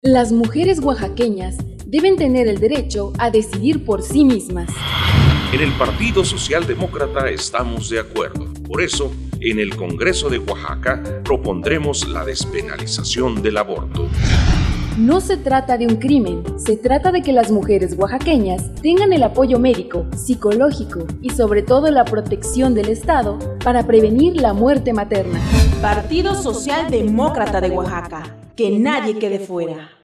Las mujeres oaxaqueñas deben tener el derecho a decidir por sí mismas. En el Partido Socialdemócrata estamos de acuerdo. Por eso, en el Congreso de Oaxaca propondremos la despenalización del aborto. No se trata de un crimen, se trata de que las mujeres oaxaqueñas tengan el apoyo médico, psicológico y sobre todo la protección del Estado para prevenir la muerte materna. Partido Socialdemócrata de Oaxaca, que nadie quede fuera.